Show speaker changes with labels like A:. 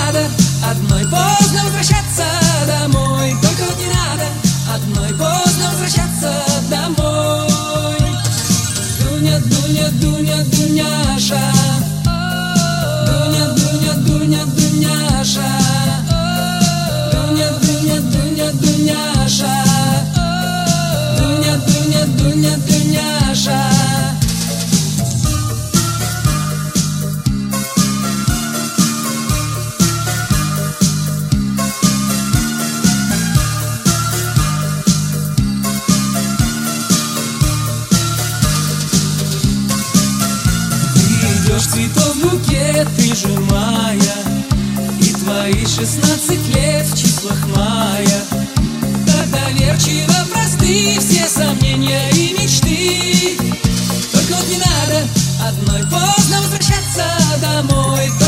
A: надо одной поздно возвращаться домой. Только вот не надо одной поздно возвращаться домой. Дуня, Дуня, Дуня, Дуняша. Дуня, Дуня, Дуня, Дуняша. Дуня, Дуня, Дуня, Дуняша. Дуня, Дуня, Дуня, Дуняша. Цветов букет прижимая, и твои 16 лет в числах мая. Так доверчиво просты все сомнения и мечты. Только вот не надо одной поздно возвращаться домой.